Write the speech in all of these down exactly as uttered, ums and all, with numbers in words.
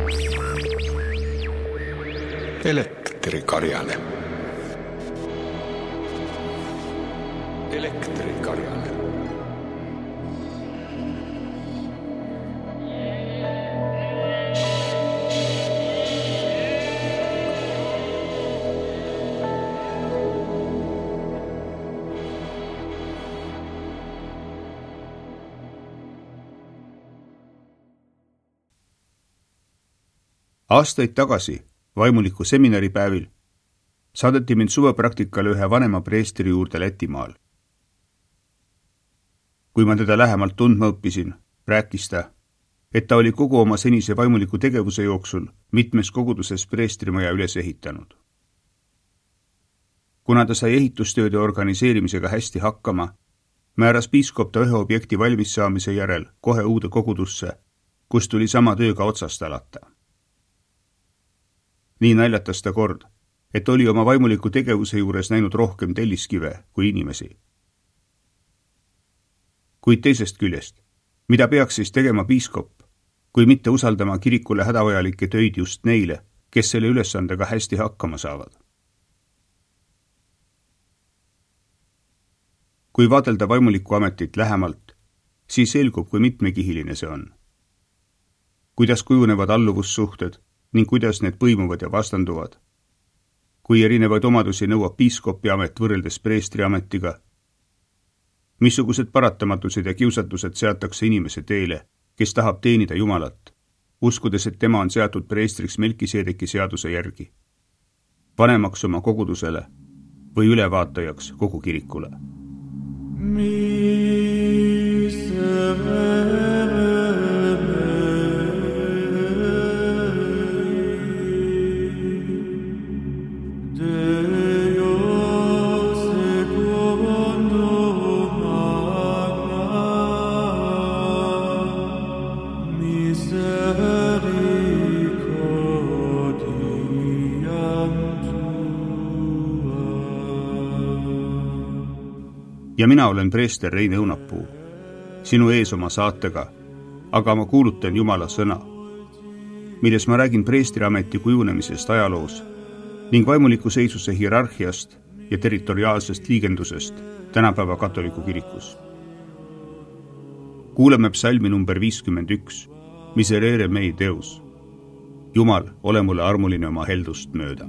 Elektrikarjane. Elektrikarjane. Aastaid tagasi vaimuliku seminaripäevil saadeti mind suvepraktikale ühe vanema preestri juurde Lätimaal. Kui ma teda lähemalt tundma õppisin, rääkis ta, et ta oli kogu oma senise vaimuliku tegevuse jooksul mitmes koguduses preestrimaja üles ehitanud. Kuna ta sai ehitustööde organiseerimisega hästi hakkama, määras piiskop ta ühe objekti valmis saamise järel kohe uude kogudusse, kus tuli sama tööga otsast alata. Nii naljatas ta kord, et oli oma vaimuliku tegevuse juures näinud rohkem telliskive kui inimesi. Kuid teisest küljest, mida peaks siis tegema piiskop, kui mitte usaldama kirikule hädavajalikke töid just neile, kes selle ülesandega hästi hakkama saavad? Kui vaadelda vaimuliku ametit lähemalt, siis selgub, kui mitmekihiline see on. Kuidas kujunevad alluvussuhted ning kuidas need põimuvad ja vastanduvad. Kui erinevaid omadusi nõuab piiskopi amet võrreldes preestri ametiga. Missugused paratamatused ja kiusatused seatakse inimese teele, kes tahab teenida Jumalat, uskudes, et tema on seatud preestriks Melkiseedeki seaduse järgi, vanemaks oma kogudusele või ülevaatajaks kogu kirikule. Mis Ja mina olen preester Rein Õunapuu, sinu ees oma saatega, aga ma kuulutan Jumala sõna, milles ma räägin preestriameti kujunemisest ajaloos ning vaimuliku seisuse hierarhiast ja territoriaalsest liigendusest tänapäeva katoliku kirikus. Kuuleme psalmi number viiskümmend üks, Miserere mei Deus. Jumal, ole mulle armuline oma heldust mööda.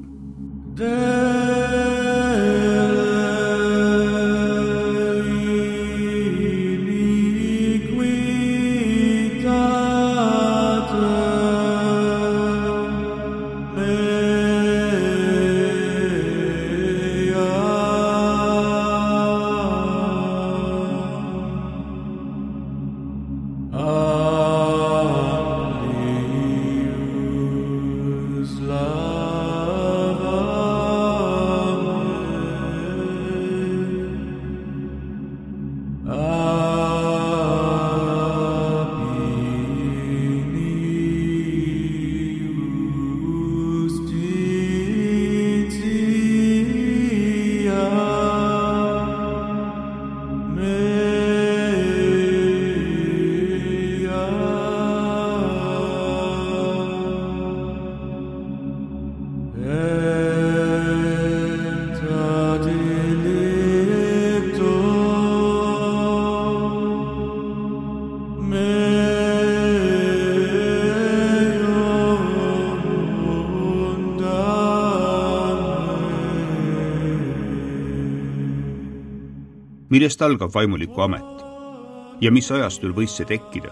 Millest algab vaimuliku amet ja mis ajastul võis see tekkida?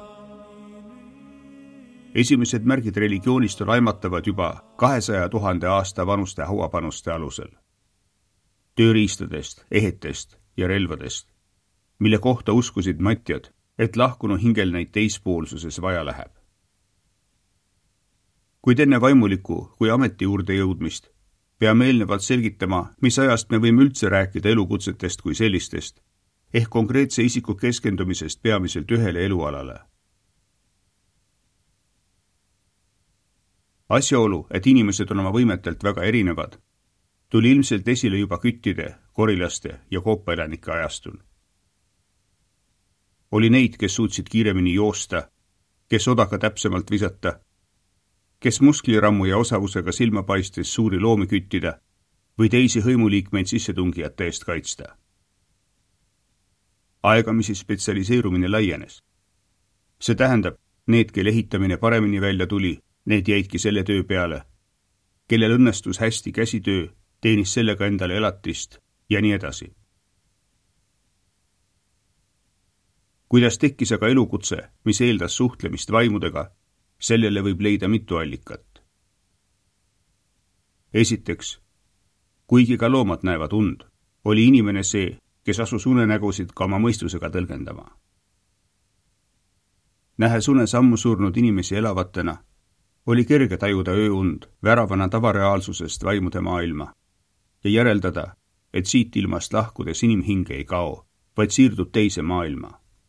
Esimesed märgid religioonist on aimatavad juba kahesaja tuhande aasta vanuste hauapanuste alusel. Tööriistadest, ehetest ja relvadest, mille kohta uskusid matjad, et lahkunu hingel neid teispoolsuses vaja läheb. Kuid enne vaimuliku kui ameti juurde jõudmist peame eelnevalt selgitama, mis ajast me võime üldse rääkida elukutsetest kui sellistest, ehk konkreetse isiku keskendumisest peamiselt ühele elualale. Asjaolu, et inimesed on oma võimetelt väga erinevad, tuli ilmselt esile juba küttide, korilaste ja koopaelanike ajastul. Oli neid, kes suutsid kiiremini joosta, kes odaga täpsemalt visata, kes musklirammu ja osavusega silma paistes suuri loomi küttida või teisi hõimuliikmeid sissetungijate eest kaitsta. Aegamisi spetsialiseerumine laienes. See tähendab, need, kelle ehitamine paremini välja tuli, need jäidki selle töö peale, kellel õnnestus hästi käsitöö, teenis sellega endale elatist ja nii edasi. Kuidas tekkis aga elukutse, mis eeldas suhtlemist vaimudega, sellele võib leida mitu allikat. Esiteks, kuigi ka loomad näevad und, oli inimene see, kes asus unenägusid ka oma mõistusega tõlgendama. Nähes unes ammu surnud inimesi elavatena, oli kerge tajuda ööund väravana tavareaalsusest vaimude maailma ja järeldada, et siit ilmast lahkudes inimhinge ei kao, vaid siirdub teise maailma.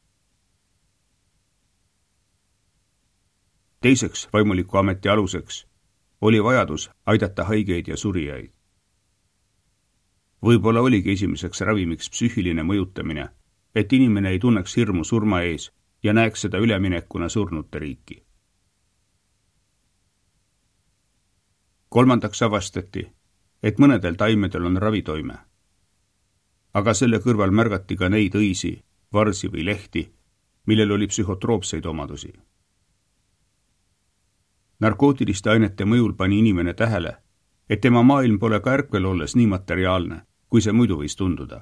Teiseks vaimuliku ameti aluseks oli vajadus aidata haigeid ja surijaid. Võib-olla oligi esimeseks ravimiks psüühiline mõjutamine, et inimene ei tunneks hirmu surma ees ja näeks seda üleminekuna surnute riiki. Kolmandaks avastati, et mõnedel taimedel on ravitoime. Aga selle kõrval märgati ka neid õisi, varsi või lehti, millel oli psühhotroopseid omadusi. Narkootiliste ainete mõjul pani inimene tähele, et tema maailm pole ka ärkvel olles nii materiaalne, kui see muidu võis tunduda.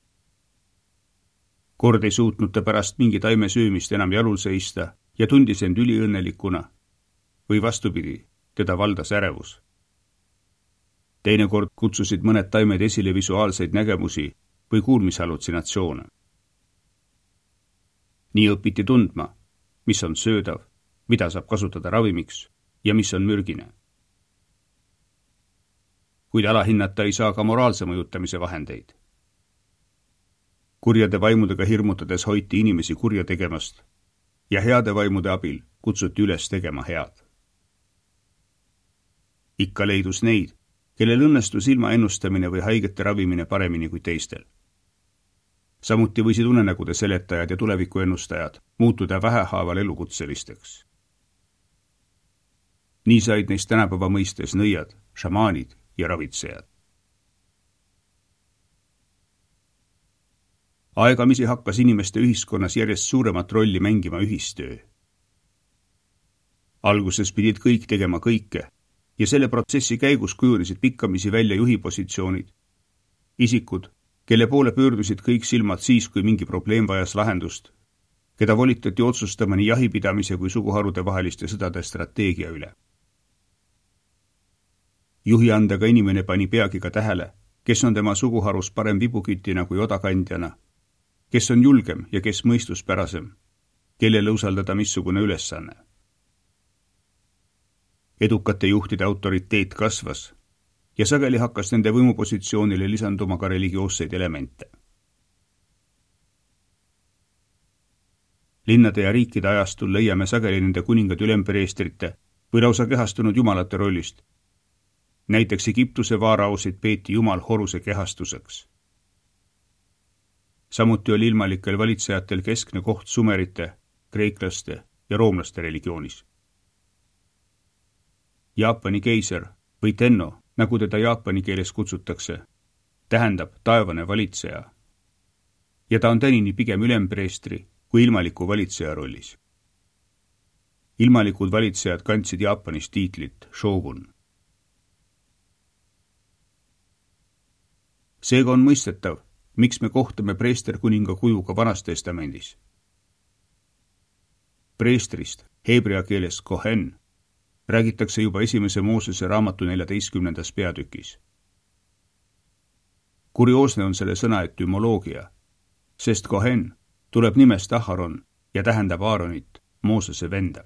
Kord ei suutnud ta pärast mingi taime söömist enam jalul seista ja tundis end üliõnnelikuna või vastupidi, teda valdas ärevus. Teinekord kutsusid mõned taimed esile visuaalseid nägemusi või kuulmishallutsinatsioone. Nii õpiti tundma, mis on söödav, mida saab kasutada ravimiks ja mis on mürgine. Kuid alahinnata ei saa ka moraalse mõjutamise vahendeid. Kurjade vaimudega hirmutades hoiti inimesi kurja tegemast ja heade vaimude abil kutsuti üles tegema head. Ikka leidus neid, kellel õnnestus ilma ennustamine või haigete ravimine paremini kui teistel. Samuti võisid unenägude seletajad ja tuleviku ennustajad muutuda vähehaaval elukutselisteks. Nii said neist tänapäeva mõistes nõiad, šamaanid ja ravitsejad. Aegamisi hakkas inimeste ühiskonnas järjest suuremat rolli mängima ühistöö. Alguses pidid kõik tegema kõike ja selle protsessi käigus kujunesid pikkamisi välja juhipositsioonid. Isikud, kelle poole pöördusid kõik silmad siis, kui mingi probleem vajas lahendust, keda volitati otsustama nii jahipidamise kui suguharude vaheliste sõdade strateegia üle. Juhiandega inimene pani peagi ka tähele, kes on tema suguharus parem vibukütina kui odakandjana, kes on julgem ja kes mõistuspärasem, kellele usaldada missugune ülesanne. Edukate juhtide autoriteet kasvas ja sageli hakkas nende võimupositsioonile lisanduma ka religioosseid elemente. Linnade ja riikide ajastul leiame sageli nende kuningad ülempreestrite või lausa kehastunud jumalate rollist. Näiteks Egiptuse vaarausid peeti jumal Horuse kehastuseks. Samuti oli ilmalikel valitsejatel keskne koht sumerite, kreeklaste ja roomlaste religioonis. Jaapani keiser või Tenno, nagu teda jaapani keeles kutsutakse, tähendab taevane valitseja. Ja ta on tänini pigem ülempreestri kui ilmaliku valitseja rollis. Ilmalikud valitsejad kandsid Jaapanis tiitlit shogun. Seega on mõistetav, miks me kohtame preesterkuninga kujuga Vanas testamendis. Preestrist, heebrea keeles kohen, räägitakse juba esimese Moosese raamatu neljateistkümnendas peatükis. Kurioosne on selle sõna etümoloogia, sest kohen tuleb nimest Aharon ja tähendab Aaronit, Moosese venda.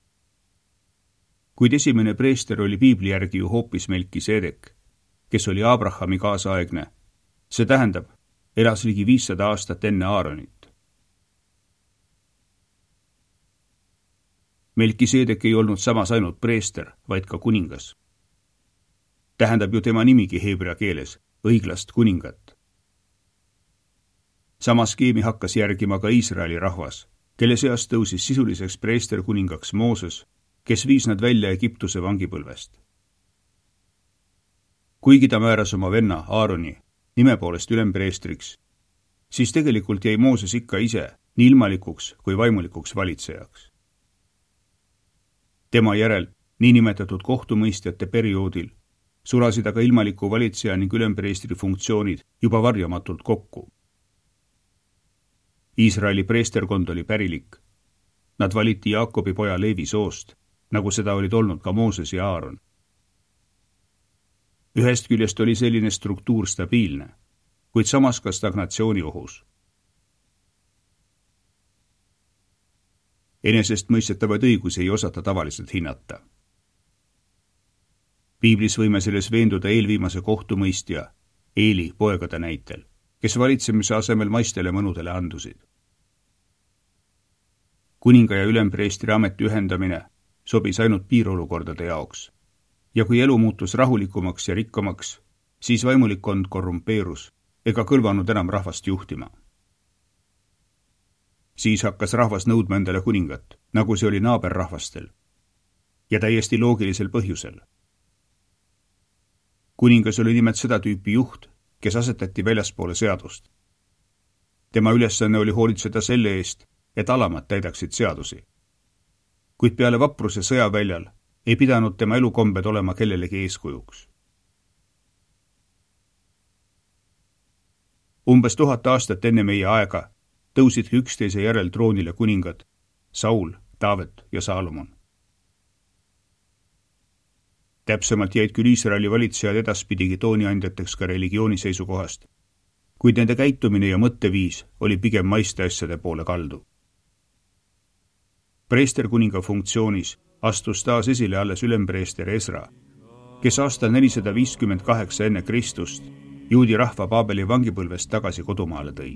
Kuid esimene preester oli piibli järgi ju hoopis Melkisedek, kes oli Abrahami kaasaegne. See tähendab, elas ligi viissada aastat enne Aaronit. Melkisedek ei olnud samas ainult preester, vaid ka kuningas. Tähendab ju tema nimigi heebrea keeles, õiglast kuningat. Sama skeemi hakkas järgima ka Iisraeli rahvas, kelle seast tõusis sisuliseks preesterkuningaks Mooses kes viis nad välja Egiptuse vangipõlvest. Kuigi ta määras oma venna Aaroni nime poolest ülempreestriks, siis tegelikult jäi Mooses ikka ise nii ilmalikuks kui vaimulikuks valitsejaks. Tema järel niinimetatud kohtumõistjate perioodil sulasid aga ilmaliku valitseja ning ülempreestri funktsioonid juba varjamatult kokku. Iisraeli preesterkond oli pärilik. Nad valiti Jaakobi poja Leevi soost, nagu seda olid olnud ka Mooses ja Aaron. Ühest küljest oli selline struktuur stabiilne, kuid samas ka stagnatsiooni ohus. Enesest mõistetavaid õigusi ei osata tavaliselt hinnata. Piiblis võime selles veenduda eelviimase kohtumõistja Eeli poegade näitel, kes valitsemise asemel maistele mõnudele andusid. Kuninga ja ülempreestri ameti ühendamine sobis ainult piirolukordade jaoks. Ja kui elu muutus rahulikumaks ja rikkamaks, siis vaimulikkond korrumpeerus ega kõlvanud enam rahvast juhtima. Siis hakkas rahvas nõudma endale kuningat, nagu see oli naaberrahvastel, ja täiesti loogilisel põhjusel. Kuningas oli nimelt seda tüüpi juht, kes asetati väljaspoole seadust. Tema ülesanne oli hoolitseda selle eest, et alamad täidaksid seadusi. Kuid peale vapruse sõjaväljal ei pidanud tema elukombed olema kellelegi eeskujuks. Umbes tuhat aastat enne meie aega tõusid üksteise järel troonile kuningad Saul, Taavet ja Saalomon. Täpsemalt jäid küll Iisraeli valitsejad edaspidigi tooniandjateks ka religiooni seisukohast, kuid nende käitumine ja mõtteviis oli pigem maiste asjade poole kaldu. Preesterkuninga funktsioonis astus taas esile alles ülempreester Esra, kes aastal nelisada viiskümmend kaheksa enne Kristust juudi rahva Paabeli vangipõlvest tagasi kodumaale tõi.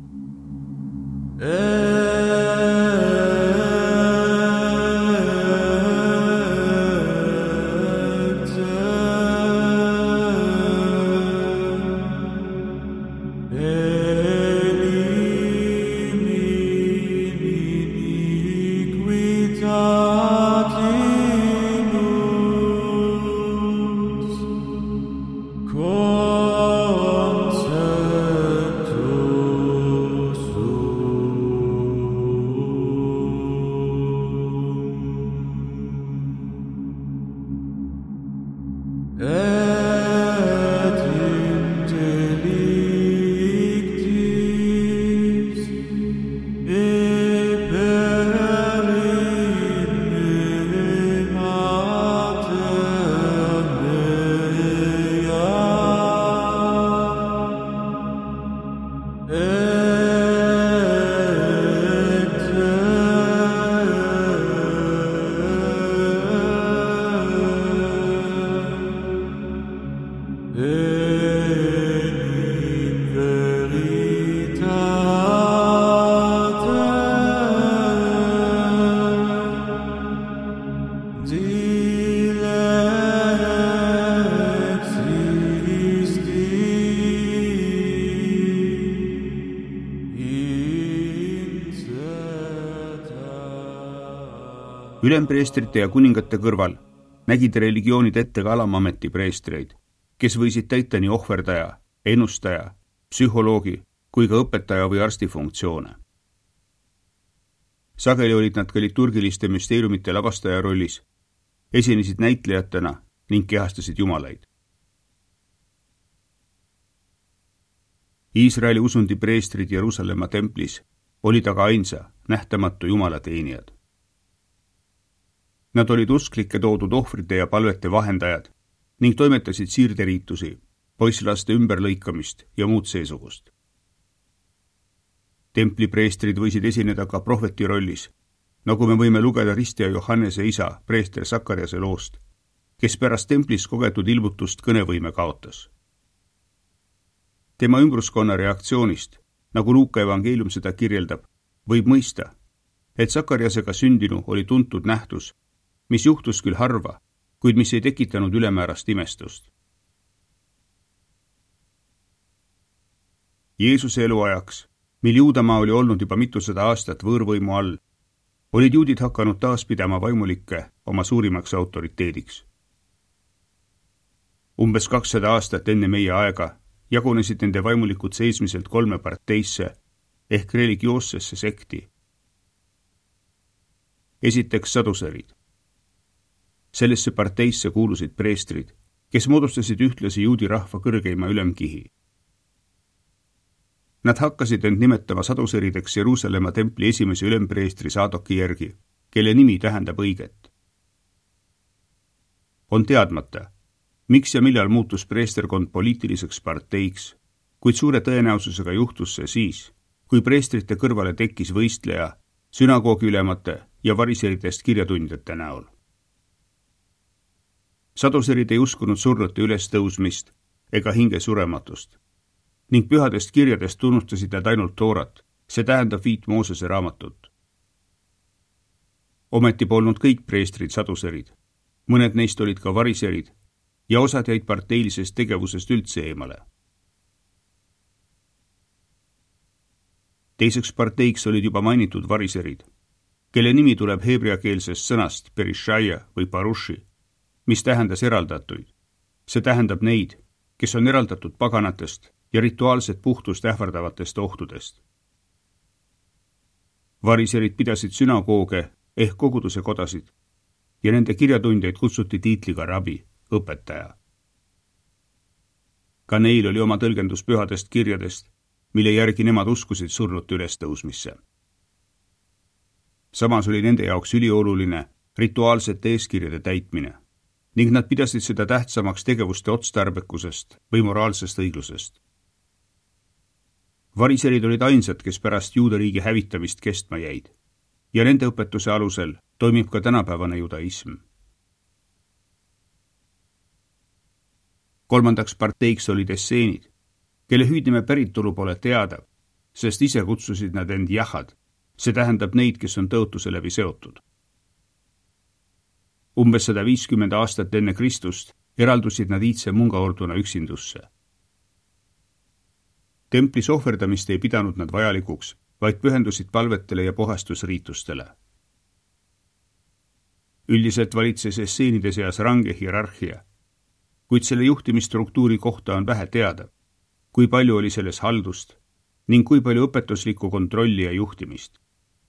Ülempreestrite ja kuningate kõrval nägid religioonid ette ka alamameti preestreid, kes võisid täita nii ohverdaja, ennustaja, psühholoogi kui ka õpetaja või arsti funktsioone. Sageli olid nad ka liturgiliste müsteeriumite lavastaja rollis, esinesid näitlejatena ning kehastasid jumalaid. Iisraeli usundi preestrid Jeruusalemma templis olid aga ainsa nähtamatu jumalateenijad. Nad olid usklike toodud ohvrite ja palvete vahendajad ning toimetasid siirderiitusi, poisslaste ümberlõikamist ja muud seesugust. Templipreestrid võisid esineda ka prohveti rollis, nagu me võime lugeda ristja Johannese isa, preester Sakariase loost, kes pärast templis kogetud ilmutust kõnevõime kaotas. Tema ümbruskonna reaktsioonist, nagu Luuka evangeelium seda kirjeldab, võib mõista, et Sakariasega sündinu oli tuntud nähtus, mis juhtus küll harva, kuid mis ei tekitanud ülemäärast imestust. Jeesuse eluajaks, mil Juudamaa oli olnud juba mitusada aastat võõrvõimu all, olid juudid hakanud taas pidama vaimulikke oma suurimaks autoriteediks. Umbes kakssada aastat enne meie aega jagunesid nende vaimulikud seismiselt kolme parteisse ehk religioossesse sekti. Esiteks saduserid. Sellesse parteisse kuulusid preestrid, kes moodustasid ühtlasi juudi rahva kõrgeima ülemkihi. Nad hakkasid end nimetama saduserideks Jeruusalemma templi esimese ülempreestri Saadoki järgi, kelle nimi tähendab õiget. On teadmata, miks ja millal muutus preesterkond poliitiliseks parteiks, kuid suure tõenäosusega juhtus see siis, kui preestrite kõrvale tekkis võistleja sünagoogi ülemate ja variseritest kirjatundjate näol. Saduserid ei uskunud surnute ülestõusmist ega hinge surematust ning pühadest kirjadest tunnustasid nad ainult Toorat, see tähendab viit Moosese raamatut. Ometi polnud kõik preestrid saduserid, mõned neist olid ka variserid ja osad jäid parteilisest tegevusest üldse eemale. Teiseks parteiks olid juba mainitud variserid, kelle nimi tuleb heebreakeelsest sõnast perishaya või parushi, mis tähendas eraldatuid. See tähendab neid, kes on eraldatud paganatest ja rituaalset puhtust ähvardavatest ohtudest. Variserid pidasid sünagooge ehk koguduse kodasid ja nende kirjatundjaid kutsuti tiitliga rabi, õpetaja. Ka neil oli oma tõlgendus pühadest kirjadest, mille järgi nemad uskusid surnute ülestõusmisse. Samas oli nende jaoks ülioluline rituaalsete eeskirjade täitmine ning nad pidasid seda tähtsamaks tegevuste otstarbekusest või moraalsest õiglusest. Variserid olid ainsad, kes pärast juudariigi hävitamist kestma jäid ja nende õpetuse alusel toimib ka tänapäevane judaism. Kolmandaks parteiks olid esseenid, kelle hüüdnime päritolu pole teada, sest ise kutsusid nad end jahad, see tähendab neid, kes on tõotuse läbi seotud. Umbes sada viiskümmend aastat enne Kristust eraldusid nad iidse mungaorduna üksindusse. Templis ohverdamist ei pidanud nad vajalikuks, vaid pühendusid palvetele ja puhastusriitustele. Üldiselt valitses esseenide seas range hierarhia, kuid selle juhtimisstruktuuri kohta on vähe teada, kui palju oli selles haldust ning kui palju õpetuslikku kontrolli ja juhtimist.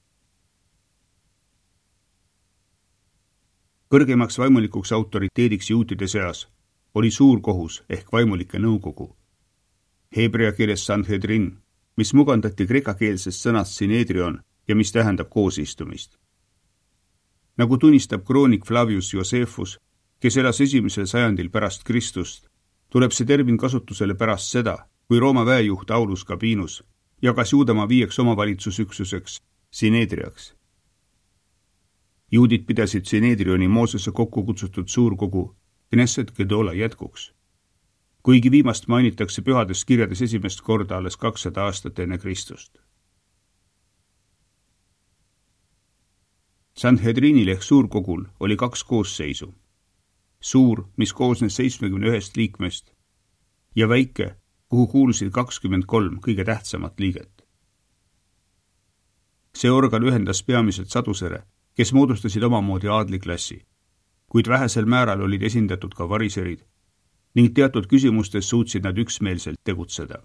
Kõrgemaks vaimulikuks autoriteediks juutide seas oli suur kohus ehk vaimulike nõukogu. Heebrea keeles Sanhedrin, mis mugandati kreekakeelsest sõnast Synedrion ja mis tähendab koosistumist. Nagu tunnistab kroonik Flavius Josephus, kes elas esimesel sajandil pärast Kristust, tuleb see termin kasutusele pärast seda, kui Rooma väejuht Aulus Gabinus jagas Juudamaa viieks omavalitsusüksuseks Synedriaks. Juudid pidasid Synedrioni Moosese kokku kutsutud suurkogu Knesset Gedola jätkuks, kuigi viimast mainitakse pühades kirjades esimest korda alles kakssada aastat enne Kristust. Sanhedrinil ehk suurkogul oli kaks koosseisu. Suur, mis koosnes seitsmekümne ühest liikmest ja väike, kuhu kuulusid kakskümmend kolm kõige tähtsamat liiget. See organ ühendas peamiselt sadusere, kes moodustasid omamoodi aadliklassi, kuid vähesel määral olid esindatud ka variserid ning teatud küsimustes suutsid nad üksmeelselt tegutseda.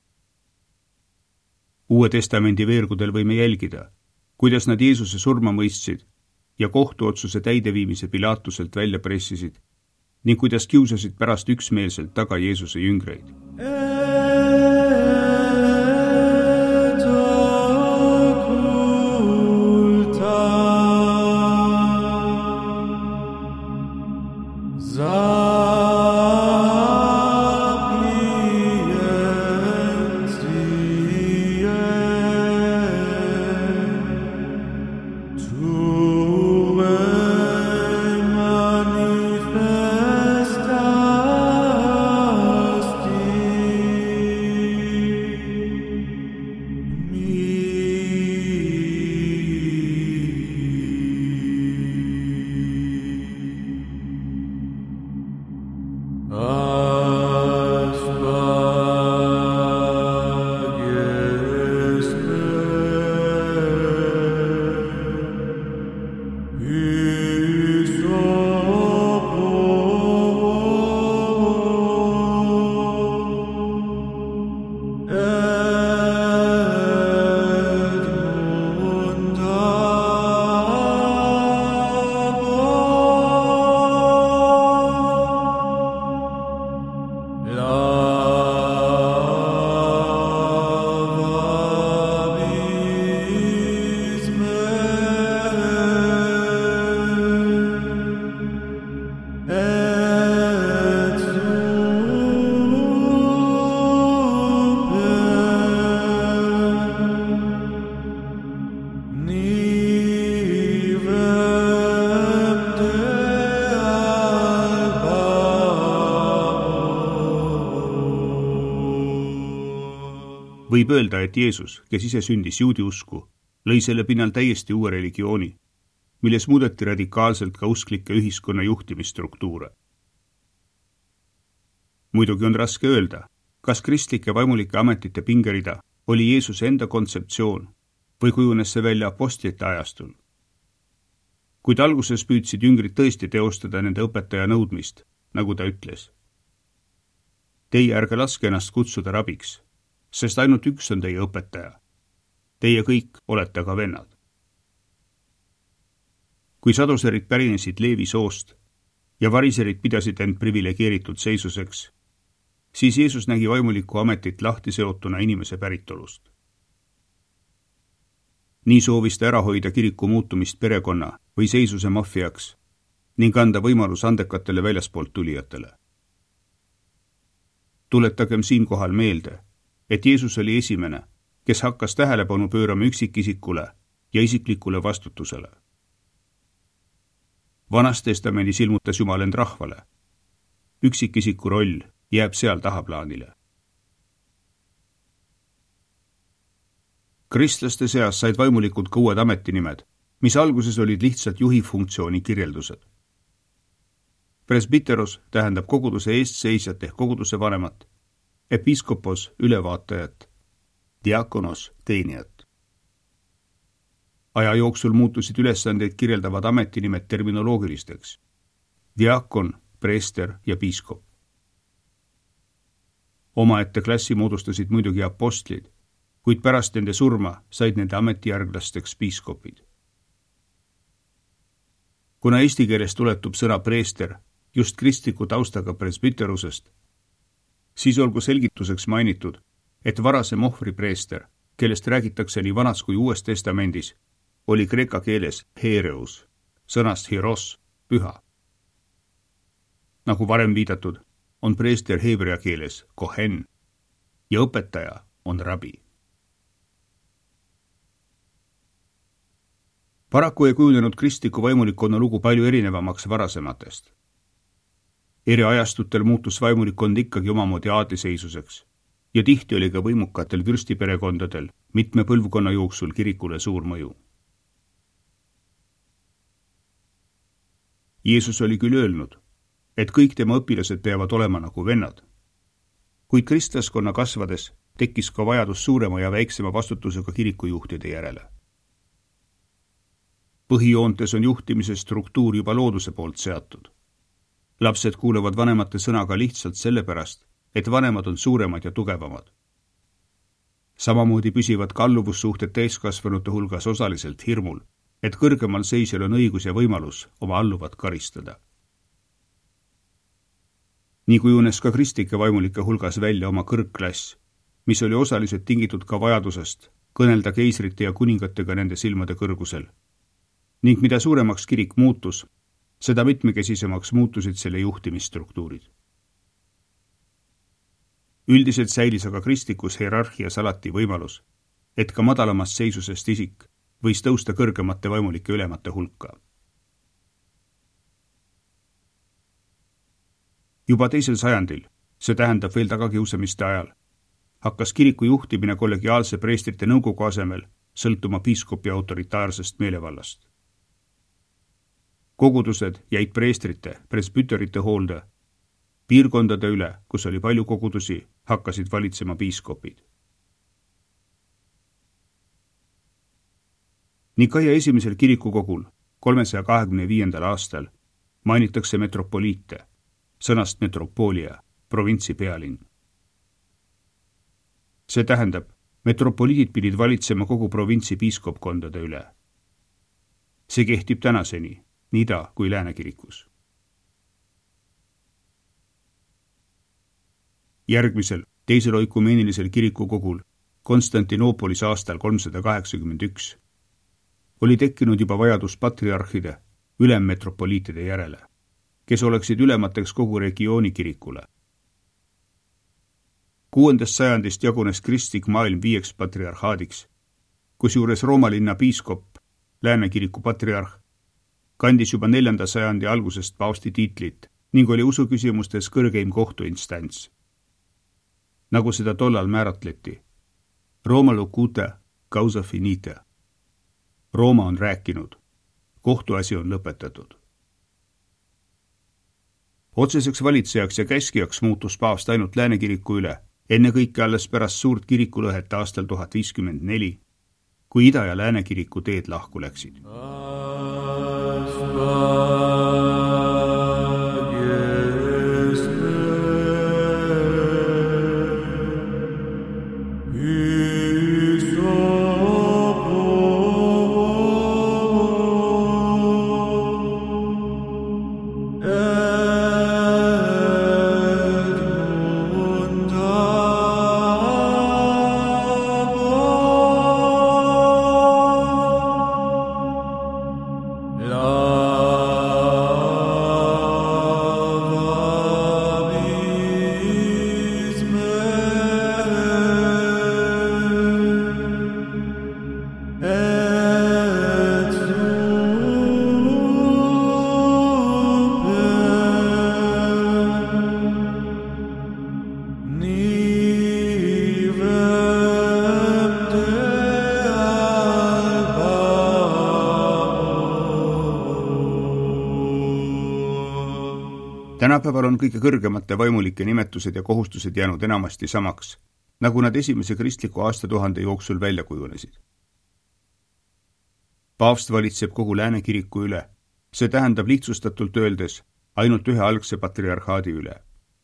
Uue testamendi veergudel võime jälgida, kuidas nad Jeesuse surma mõistsid ja kohtuotsuse täideviimise Pilatuselt välja pressisid ning kuidas kiusasid pärast üksmeelselt taga Jeesuse jüngreid. Manifestasti Võib öelda, et Jeesus, kes ise sündis juudi usku, lõi selle pinnal täiesti uue religiooni, milles muudeti radikaalselt ka usklike ühiskonna juhtimisstruktuure. Muidugi on raske öelda, kas kristlike vaimulike ametite pingerida oli Jeesuse enda kontseptsioon või kujunes see välja apostlite ajastul. Kuid alguses püüdsid jüngrid tõesti teostada nende õpetaja nõudmist, nagu ta ütles. Teie ärge laske ennast kutsuda rabiks, sest ainult üks on teie õpetaja. Teie kõik olete ka vennad. Kui saduserid pärinesid Leevi soost ja variserid pidasid end privilegeeritud seisuseks, siis Jeesus nägi vaimulikku ametit lahti seotuna inimese päritolust. Nii soovis ta ära hoida kiriku muutumist perekonna või seisuse maffiaks ning anda võimalus andekatele väljaspoolt tulijatele. Tuletagem siinkohal meelde, et Jeesus oli esimene, kes hakkas tähelepanu pöörama üksikisikule ja isiklikule vastutusele. Vanas testamendis ilmutas Jumal end rahvale. Üksikisiku roll jääb seal tahaplaanile. Kristlaste seas said vaimulikud ka uued ametinimed, mis alguses olid lihtsalt juhi funktsiooni kirjeldused. Presbiteros tähendab koguduse eestseisjat ehk koguduse vanemat, episkopos ülevaatajat, diakonos teenijat. Aja jooksul muutusid ülesandeid kirjeldavad ametinimed terminoloogilisteks. Diakon, preester ja piiskop. Omaette klassi moodustasid muidugi apostlid, kuid pärast nende surma said nende ametijärglasteks piiskopid. Kuna eesti keeles tuletub sõna preester just kristliku taustaga presbiterusest, siis olgu selgituseks mainitud, et varasem ohvripreester, kellest räägitakse nii vanas kui uues testamendis, oli kreeka keeles hereus, sõnast hieros, püha. Nagu varem viidatud, on preester heebrea keeles kohen ja õpetaja on rabi. Paraku ei kujunenud kristliku vaimulikkonna lugu palju erinevamaks varasematest. Eri ajastutel muutus vaimulikkond ikkagi omamoodi aadliseisuseks ja tihti oli ka võimukatel vürstiperekondadel mitme põlvkonna jooksul kirikule suur mõju. Jeesus oli küll öelnud, et kõik tema õpilased peavad olema nagu vennad, kuid kristlaskonna kasvades tekkis ka vajadus suurema ja väiksema vastutusega kirikujuhtide järele. Põhijoontes on juhtimise struktuur juba looduse poolt seatud. Lapsed kuulevad vanemate sõnaga lihtsalt sellepärast, et vanemad on suuremad ja tugevamad. Samamoodi püsivad kalluvussuhted täiskasvanute hulgas osaliselt hirmul, et kõrgemal seisjal on õigus ja võimalus oma alluvat karistada. Nii kujunes ka kristlike vaimulike hulgas välja oma kõrgklass, mis oli osaliselt tingitud ka vajadusest kõnelda keisrite ja kuningatega nende silmade kõrgusel. Ning mida suuremaks kirik muutus, seda mitmekesisemaks muutusid selle juhtimisstruktuurid. Üldiselt säilis aga kristlikus hierarhias alati võimalus, et ka madalamast seisusest isik võis tõusta kõrgemate vaimulike ülemate hulka. Juba teisel sajandil, see tähendab veel tagakiusamiste ajal, hakkas kiriku juhtimine kollegiaalse preestrite nõukogu asemel sõltuma piiskopi autoritaarsest meelevallast. Kogudused jäid preestrite, presbüterite hoolde. Piirkondade üle, kus oli palju kogudusi, hakkasid valitsema piiskopid. Nikaia esimesel kirikukogul kolmesaja kahekümne viiendal aastal mainitakse metropoliite, sõnast metropolia, provintsi pealinn. See tähendab, metropoliidid pidid valitsema kogu provintsi piiskopkondade üle. See kehtib tänaseni, nii ida kui lääne kirikus. Järgmisel, teisel oikumeenilisel kirikukogul Konstantinoopolis aastal kolmsada kaheksakümmend üks oli tekkinud juba vajadus patriarhide, ülemmetropoliitide järele, kes oleksid ülemateks kogu regiooni kirikule. Kuuendast sajandist jagunes kristlik maailm viieks patriarhaadiks, kusjuures Rooma linna piiskop, lääne kiriku patriarh, kandis juba neljanda sajandi algusest paavsti tiitlit ning oli usuküsimustes kõrgeim kohtuinstants. Nagu seda tollal määratleti, Roma locute causa finita. Rooma on rääkinud. Kohtuasi on lõpetatud. Otseseks valitsejaks ja käskijaks muutus paavst ainult Läänekiriku üle, enne kõike alles pärast suurt kirikulõhet aastal tuhat viiskümmend neli, kui Ida- ja Läänekiriku teed lahku läksid. Tänapäeval on kõige kõrgemate vaimulike nimetused ja kohustused jäänud enamasti samaks, nagu nad esimese kristliku aastatuhande jooksul välja kujunesid. Paavst valitseb kogu Läänekiriku üle, see tähendab lihtsustatult öeldes ainult ühe algse patriarhaadi üle.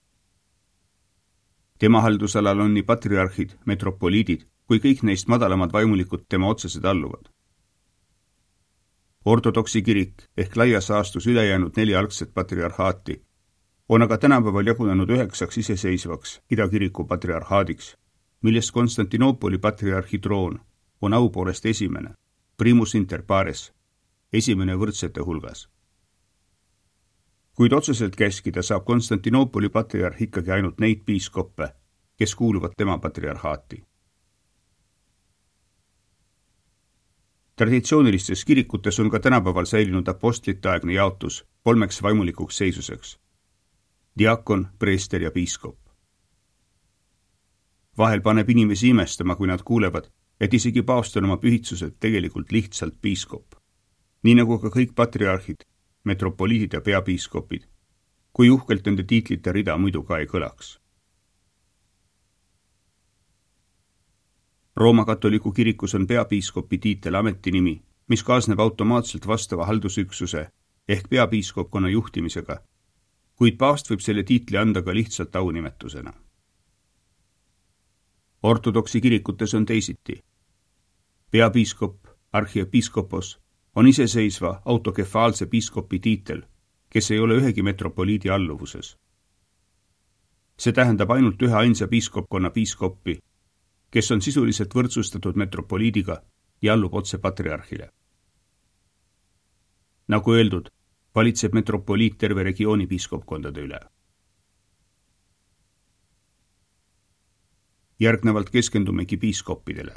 Tema haldusalal on nii patriarhid, metropoliidid kui kõik neist madalamad vaimulikud tema otsesed alluvad. Ortodoksi kirik ehk laias saastus ülejäänud neli algset patriarhaati on aga tänapäeval jagunenud üheksaks iseseisvaks idakiriku patriarhaadiks, millest Konstantinoopoli patriarhi troon on au poolest esimene, primus inter pares, esimene võrdsete hulgas. Kuid otseselt käskida saab Konstantinoopoli patriarh ikkagi ainult neid piiskoppe, kes kuuluvad tema patriarhaati. Traditsioonilistes kirikutes on ka tänapäeval säilinud apostlite-aegne jaotus kolmeks vaimulikuks seisuseks. Diakon, preester ja piiskop. Vahel paneb inimesi imestama, kui nad kuulevad, et isegi paavst on oma pühitsused tegelikult lihtsalt piiskop. Nii nagu ka kõik patriarhid, metropoliidid ja peapiiskopid, kui uhkelt nende tiitlite rida muidu ka ei kõlaks. Rooma katoliku kirikus on peapiiskopi tiitel ametinimi, mis kaasneb automaatselt vastava haldusüksuse ehk peapiiskopkonna juhtimisega, kuid paavst võib selle tiitli anda ka lihtsalt aunimetusena. Ortodoksi kirikutes on teisiti. Peapiiskop, arhiepiskopos, on iseseisva autokefaalse piiskopi tiitel, kes ei ole ühegi metropoliidi alluvuses. See tähendab ainult ühe ainsa piiskopkonna piiskoppi, kes on sisuliselt võrdsustatud metropoliidiga ja allub otse patriarhile. Nagu öeldud, valitseb metropoliit terve regiooni piiskopkondade üle. Järgnevalt keskendumegi piiskoppidele.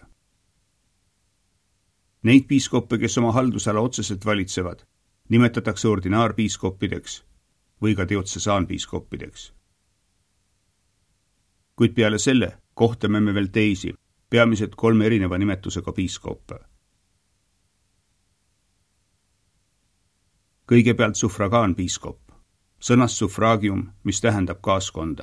Neid piiskoppe, kes oma haldusala otseselt valitsevad, nimetatakse ordinaarpiiskoppideks või ka diotsesaanpiiskoppideks. Kuid peale selle kohtame me veel teisi, peamiselt kolme erineva nimetusega piiskoppe. Kõigepealt suffragaanpiiskop, sõnast suffragium, mis tähendab kaaskonda.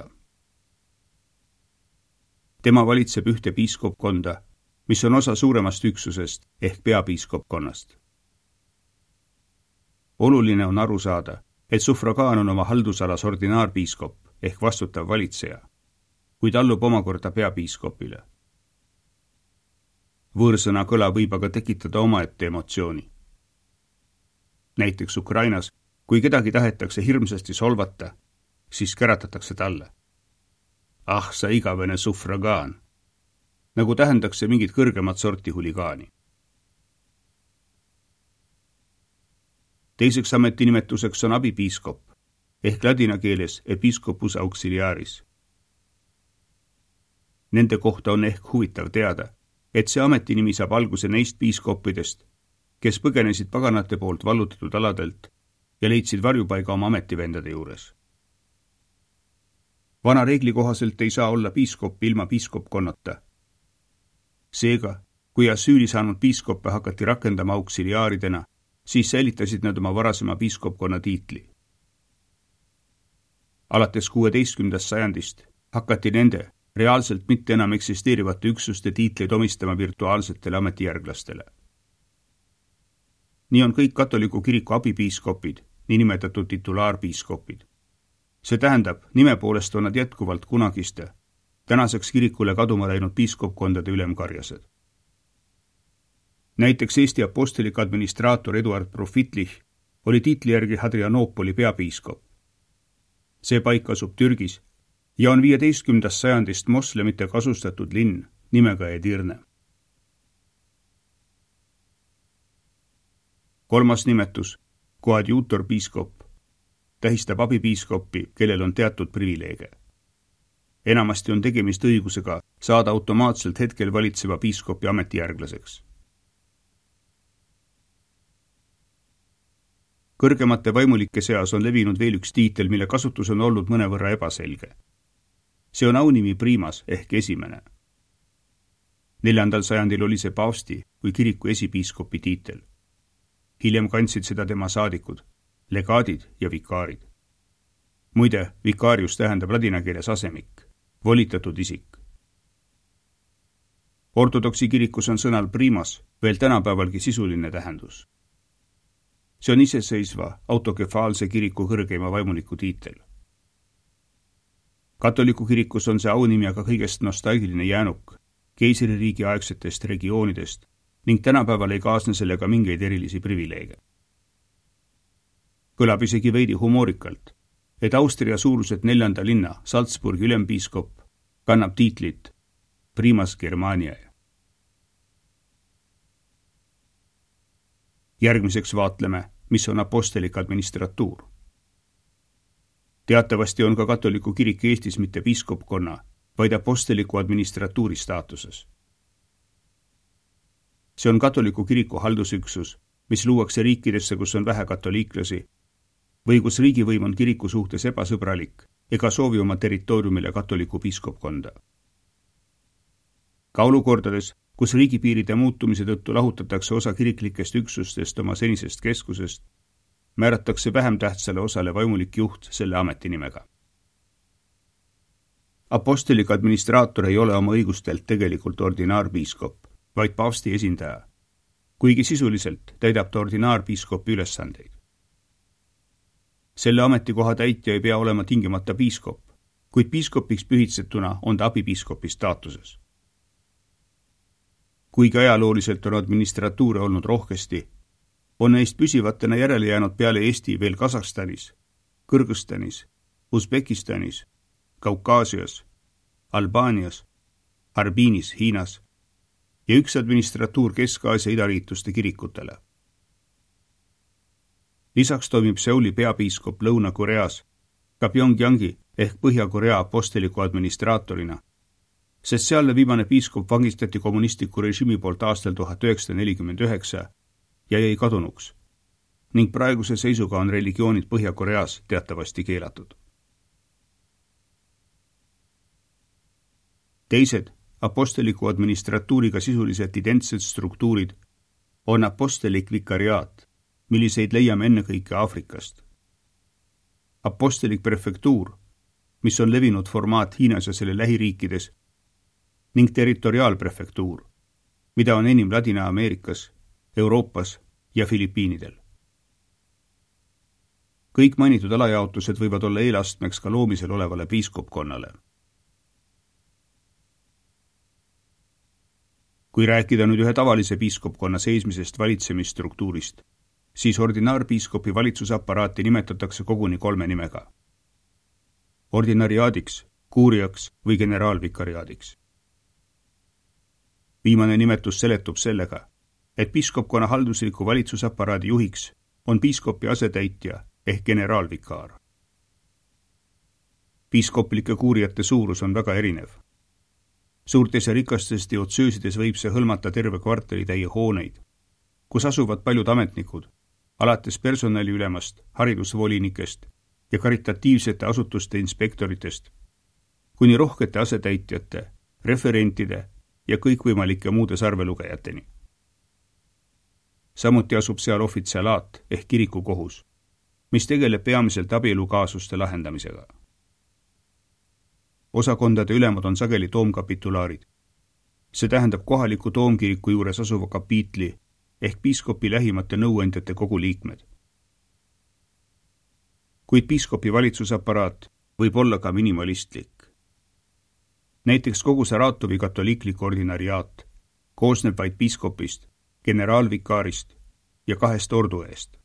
Tema valitseb ühte piiskopkonda, mis on osa suuremast üksusest ehk peapiiskopkonnast. Oluline on aru saada, et suffragaan on oma haldusalas ordinaarpiiskop ehk vastutav valitseja, kuid allub omakorda peapiiskopile. Võõrsõna kõla võib aga tekitada omaette emotsiooni. Näiteks Ukrainas, kui kedagi tahetakse hirmsasti solvata, siis käratatakse talle. Ah, sa igavene suffragaan. Nagu tähendaks see mingit kõrgemat sorti huligaani. Teiseks ametinimetuseks on abipiiskop, ehk ladina keeles episcopus auxiliaris. Nende kohta on ehk huvitav teada, et see ametinimi saab alguse neist piiskoppidest, kes põgenesid paganate poolt vallutatud aladelt ja leidsid varjupaiga oma ametivendade juures. Vana reegli kohaselt ei saa olla piiskop ilma piiskopkonnata. Seega, kui asüüli saanud piiskoppe hakati rakendama auksiliaaridena, siis säilitasid nad oma varasema piiskopkonna tiitli. Alates kuueteistkümnendast sajandist hakati nende reaalselt mitte enam eksisteerivate üksuste tiitleid omistama virtuaalsetele ametijärglastele. Nii on kõik katoliku kiriku abipiiskopid, niinimetatud titulaarpiiskopid. See tähendab, nime poolest on nad jätkuvalt kunagiste, tänaseks kirikule kaduma läinud piiskopkondade ülemkarjased. Näiteks Eesti apostelik administraator Eduard Profitlich oli tiitli järgi Hadrianoopoli peapiiskop. See paik asub Türgis ja on viieteistkümnendast sajandist moslemite kasustatud linn nimega Edirne. Kolmas nimetus, koadjuutorpiiskop, tähistab abipiiskoppi, kellel on teatud privileege. Enamasti on tegemist õigusega saada automaatselt hetkel valitseva piiskopi ametijärglaseks. Kõrgemate vaimulike seas on levinud veel üks tiitel, mille kasutus on olnud mõnevõrra ebaselge. See on aunimi primas ehk esimene. Neljandal sajandil oli see paavsti kui kiriku esipiiskopi tiitel. Hiljem kandsid seda tema saadikud, legaadid ja vikaarid. Muide, vikaarius tähendab ladina keeles asemik, volitatud isik. Ortodoksi kirikus on sõnal primas veel tänapäevalgi sisuline tähendus. See on iseseisva autokefaalse kiriku kõrgeima vaimuliku tiitel. Katoliku kirikus on see aunimi aga kõigest nostalgiline jäänuk keisririigi aegsetest regioonidest ning tänapäeval ei kaasne sellega mingeid erilisi privileege. Kõlab isegi veidi humoorikalt, et Austria suuruselt neljanda linna Salzburgi ülempiiskop kannab tiitlit Primas Germaniae. Järgmiseks vaatleme, mis on apostelik administratuur. Teatavasti on ka katoliku kirik Eestis mitte piiskopkonna, vaid aposteliku administratuuri staatuses. See on katoliku kiriku haldusüksus, mis luuakse riikidesse, kus on vähe katoliiklasi, või kus riigivõim on kiriku suhtes ebasõbralik ega soovi oma territooriumile katoliku piiskopkonda. Ka olukordades, kus riigipiiride muutumise tõttu lahutatakse osa kiriklikest üksustest oma senisest keskusest, määratakse vähem tähtsale osale vaimulik juht selle ametinimega. Apostelik administraator ei ole oma õigustelt tegelikult ordinaarpiiskop, vaid paavsti esindaja, kuigi sisuliselt täidab ta ordinaarpiiskopi ülesandeid. Selle ametikoha täitja ei pea olema tingimata piiskop, kuid piiskopiks pühitsetuna on ta abipiiskopi staatuses. Kuigi ajalooliselt on administratuure olnud rohkesti, on neist püsivatena järele jäänud peale Eesti veel Kasahstanis, Kõrgõzstanis, Usbekistanis, Kaukaasias, Albaanias, Harbinis, Hiinas ja üks administratuur Kesk-Aasia idariituste kirikutele. Lisaks toimib Seuli peapiiskop Lõuna-Koreas ka Pyongyangi ehk Põhja-Korea aposteliku administraatorina, sest sealne viimane piiskop vangistati kommunistliku režiimi poolt aastal tuhat üheksasada nelikümmend üheksa ja jäi kadunuks, ning praeguse seisuga on religioonid Põhja-Koreas teatavasti keelatud. Teised aposteliku administratuuriga sisuliselt identsed struktuurid on apostelik vikariaat, milliseid leiame ennekõike Aafrikast. Apostelik prefektuur, mis on levinud formaat Hiinas ja selle lähiriikides, ning territoriaalprefektuur, mida on enim Ladina-Ameerikas, Euroopas ja Filipiinidel. Kõik mainitud alajaotused võivad olla eelastmeks ka loomisel olevale piiskopkonnale. Kui rääkida nüüd ühe tavalise piiskopkonna seismisest valitsemisstruktuurist, siis ordinaarpiiskopi valitsusaparaati nimetatakse koguni kolme nimega. Ordinariaadiks, kuuriaks või generaalvikariaadiks. Viimane nimetus seletub sellega, et piiskopkonna haldusliku valitsusaparaadi juhiks on piiskopi asetäitja ehk generaalvikaar. Piiskoplike kuurijate suurus on väga erinev. Suurtes ja rikastes diotsöösides võib see hõlmata terve kvartali täie hooneid, kus asuvad paljud ametnikud, alates personaliülemast, haridusvolinikest ja karitatiivsete asutuste inspektoritest, kuni rohkete asetäitjate, referentide ja kõikvõimalike muude sarvelugejateni. Samuti asub seal ofitsialaat ehk kirikukohus, mis tegeleb peamiselt abielukaasuste lahendamisega. Osakondade ülemad on sageli toomkapitulaarid. See tähendab kohaliku toomkiriku juures asuva kapiitli ehk piiskopi lähimate nõuandjate kogu liikmed. Kuid piiskopi valitsusaparaat võib olla ka minimalistlik. Näiteks kogu Saratovi katoliiklik ordinariaat koosneb vaid piiskopist, generaalvikaarist ja kahest ordueest.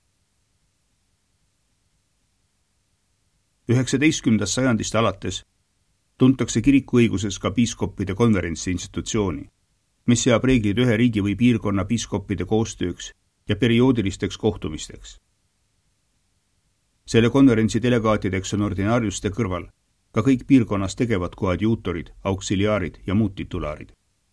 üheksateistkümnendast sajandist alates tuntakse kirikuõiguses ka piiskoppide konverentsi institutsiooni, mis seab reeglid ühe riigi või piirkonna piiskoppide koostööks ja perioodilisteks kohtumisteks. Selle konverentsi delegaatideks on ordinaariuste kõrval ka kõik piirkonnas tegevad koadjuutorid, auksiliaarid ja muud titulaarid.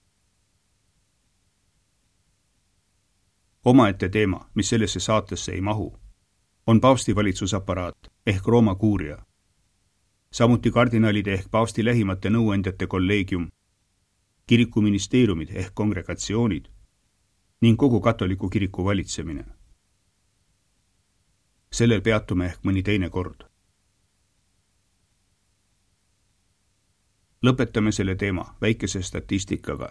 Omaette teema, mis sellesse saatesse ei mahu, on paavsti valitsusaparaat ehk Rooma kuuria, samuti kardinaalide ehk paavsti lähimate nõuandjate kolleegium, kirikuministeeriumid ehk kongregatsioonid ning kogu katoliku kiriku valitsemine. Sellel peatume ehk mõni teine kord. Lõpetame selle teema väikese statistikaga.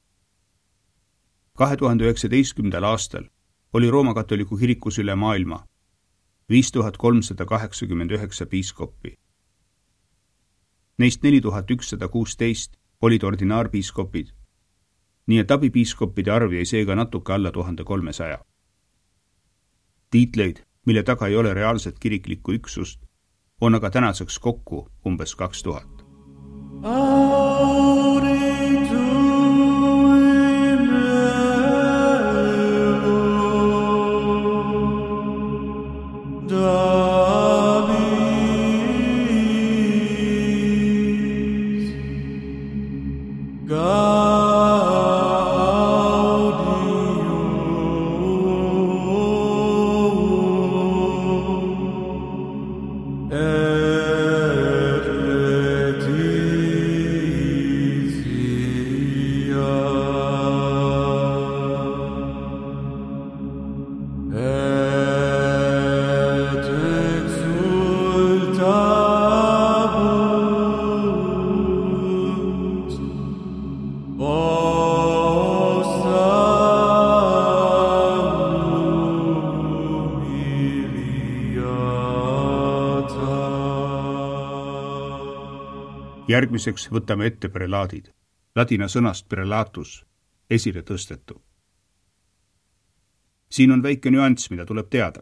kahe tuhande üheksateistkümnendal aastal oli Rooma katoliku kirikus üle maailma viis tuhat kolmsada kaheksakümmend üheksa piiskoppi. Neist neli tuhat ükssada kuusteist olid ordinaarpiiskopid, nii et abipiiskoppide arv jäi seega natuke alla tuhande kolmesaja. Tiitleid, mille taga ei ole reaalset kiriklikku üksust, on aga tänaseks kokku umbes kaks tuhat. Järgmiseks võtame ette prelaadid, ladina sõnast prelatus, esile tõstetu. Siin on väike nüanss, mida tuleb teada.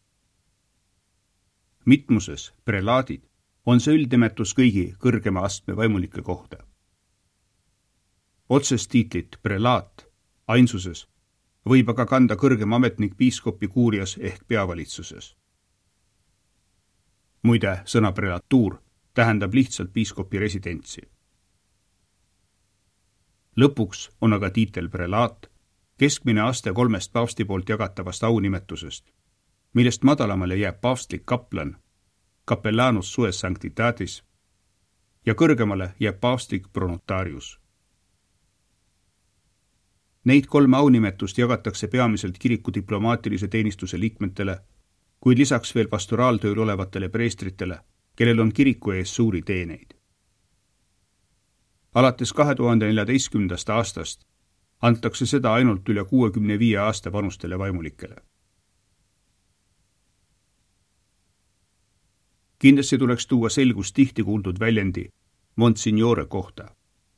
Mitmuses prelaadid on see üldnimetus kõigi kõrgema astme vaimulike kohta. Otsest tiitlit prelaat ainsuses võib aga kanda kõrgem ametnik piiskopi kuurias ehk peavalitsuses. Muide, sõna prelatuur tähendab lihtsalt piiskopi residentsi. Lõpuks on aga tiitel prelaat keskmine aste kolmest paavsti poolt jagatavast aunimetusest, millest madalamale jääb paavstlik kaplan, capellanus sues sanctitatis, ja kõrgemale jääb paavstlik pronotarius. Neid kolme aunimetust jagatakse peamiselt kiriku diplomaatilise teenistuse liikmetele, kuid lisaks veel pastoraaltööl olevatele preestritele, kellel on kiriku ees suuri teeneid. Alates kahe tuhande neljateistkümnendast aastast antakse seda ainult üle kuuekümne viie aasta vanustele vaimulikele. Kindlasti tuleks tuua selgus tihti kuuldud väljendi Monsignore kohta.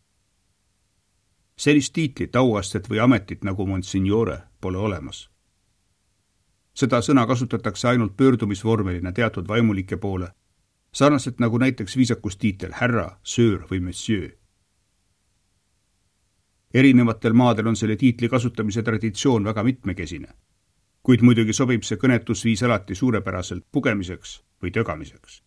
Sellist tiitlit, auastet või ametit nagu Monsignore pole olemas. Seda sõna kasutatakse ainult pöördumisvormelina teatud vaimulike poole, sarnaselt nagu näiteks viisakustiitel härra, söör või monsieur. Erinevatel maadel on selle tiitli kasutamise traditsioon väga mitmekesine, kuid muidugi sobib see kõnetusviis alati suurepäraselt pugemiseks või tögamiseks.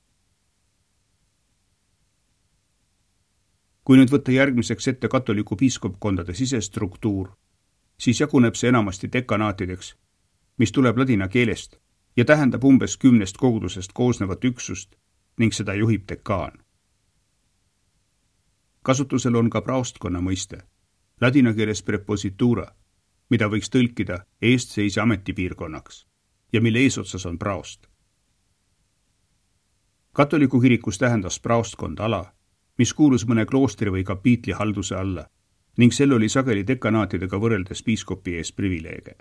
Kui nüüd võtta järgmiseks ette katoliku piiskopkondade sisestruktuur, siis jaguneb see enamasti dekanaatideks, mis tuleb ladina keelest ja tähendab umbes kümnest kogudusest koosnevat üksust ning seda juhib dekaan. Kasutusel on ka praostkonna mõiste, ladina keeles prepositura, mida võiks tõlkida eestseisja ametipiirkonnaks ja mille eesotsas on praost. Katoliku kirikus tähendas praostkond ala, mis kuulus mõne kloostri või kapiitli halduse alla ning sel oli sageli dekanaatidega võrreldes piiskopi ees privileege.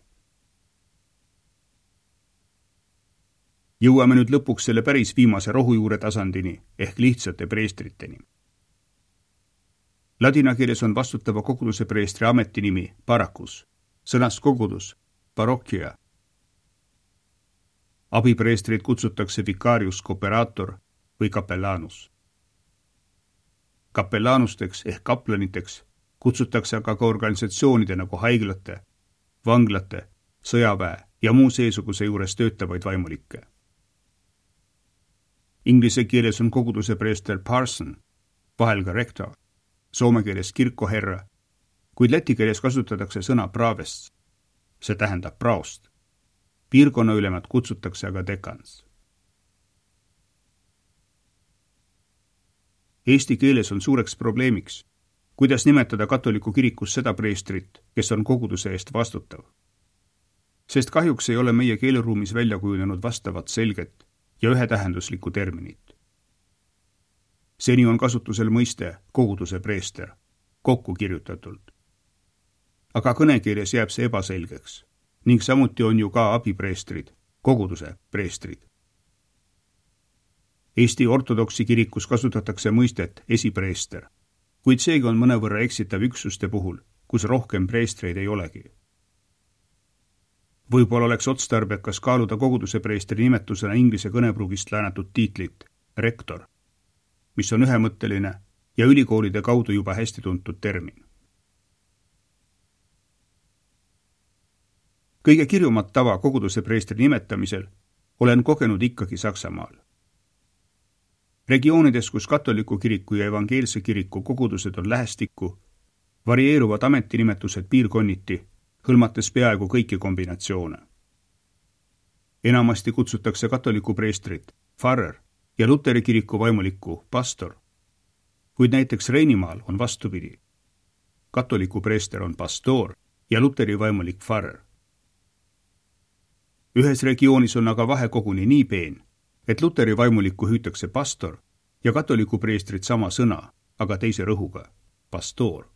Jõuame nüüd lõpuks selle päris viimase rohujuure tasandini ehk lihtsate preestriteni. Ladina keeles on vastutava koguduse preestri ametinimi parakus, sõnast kogudus, parokkia. Abipreestrid kutsutakse vicarius cooperator või kapellanus. Kapellanusteks ehk kaplaniteks kutsutakse aga ka organisatsioonide nagu haiglate, vanglate, sõjaväe ja muu seesuguse juures töötavaid vaimulikke. Inglise keeles on koguduse preester parson, vahel ka rector, soome keeles kirkkoherra, kuid läti keeles kasutatakse sõna pravest, see tähendab praost. Piirkonnaülemad kutsutakse aga dekans. Eesti keeles on suureks probleemiks, kuidas nimetada katoliku kirikus seda preestrit, kes on koguduse eest vastutav. Sest kahjuks ei ole meie keeleruumis välja kujunenud vastavat selget ja ühetähenduslikku terminit. Seni on kasutusel mõiste koguduse preester, kokku kirjutatult. Aga kõnekeeles jääb see ebaselgeks ning samuti on ju ka abipreestrid, koguduse preestrid. Eesti ortodoksi kirikus kasutatakse mõistet esipreester, kuid seegi on mõnevõrra eksitav üksuste puhul, kus rohkem preestreid ei olegi. Võib-olla oleks otstarbekas kaaluda koguduse preestri nimetusena inglise kõnepruugist laenatud tiitlit rektor, mis on ühemõtteline ja ülikoolide kaudu juba hästi tuntud termin. Kõige kirjumat tava koguduse preestri nimetamisel olen kogenud ikkagi Saksamaal. Regioonides, kus katoliku kiriku ja evangeelse kiriku kogudused on lähestikku, varieeruvad ametinimetused piirkonniti, hõlmates peaaegu kõiki kombinatsioone. Enamasti kutsutakse katoliku preestrit Pfarrer ja Luteri kiriku vaimulikku pastor, kuid näiteks Reinimaal on vastupidi. Katoliku preester on pastor ja Luteri vaimulik Pfarrer. Ühes regioonis on aga vahe koguni nii peen, et Luteri vaimulikku hüütakse pastor ja katoliku preestrit sama sõna, aga teise rõhuga, pastoor.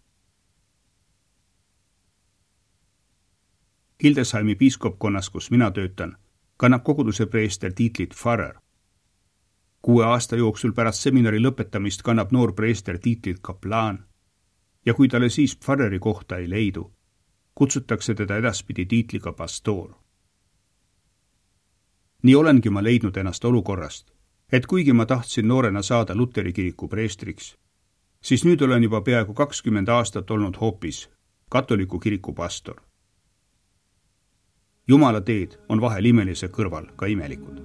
Hildesheimi piiskopkonnas, kus mina töötan, kannab koguduse preester tiitlit Pfarrer. Kuue aasta jooksul pärast seminari lõpetamist kannab noor preester tiitlit kaplaan ja kui talle siis Pfarreri kohta ei leidu, kutsutakse teda edaspidi tiitliga pastoor. Nii olengi ma leidnud ennast olukorrast, et kuigi ma tahtsin noorena saada Luteri kiriku preestriks, siis nüüd olen juba peaaegu kakskümmend aastat olnud hoopis katoliku kiriku pastor. Jumala teed on vahel imelise kõrval ka imelikud.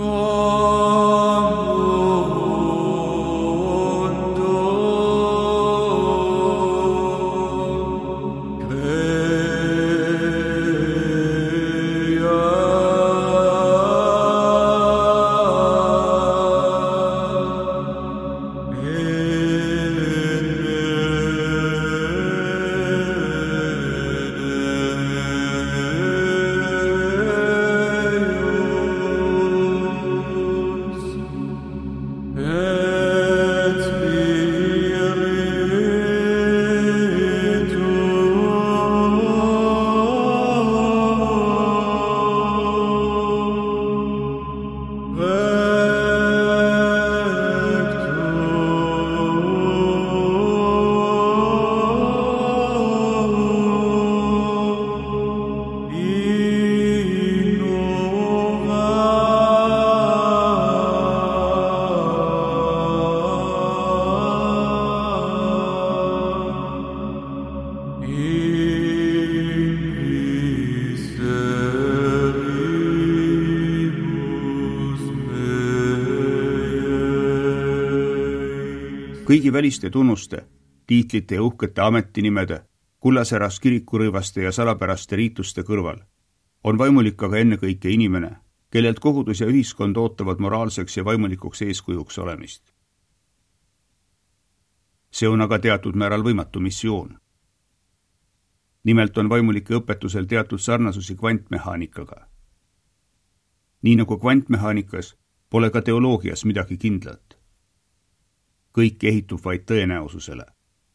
Kõigi väliste tunnuste, tiitlite ja uhkete ametinimede, kullaseras kirikurõivaste ja salapäraste riituste kõrval on vaimulik aga ennekõike inimene, kellelt kogudus ja ühiskond ootavad moraalseks ja vaimulikuks eeskujuks olemist. See on aga teatud määral võimatu missioon. Nimelt on vaimulike õpetusel teatud sarnasusi kvantmehaanikaga. Nii nagu kvantmehaanikas, pole ka teoloogias midagi kindlat. Kõik ehitub vaid tõenäosusele.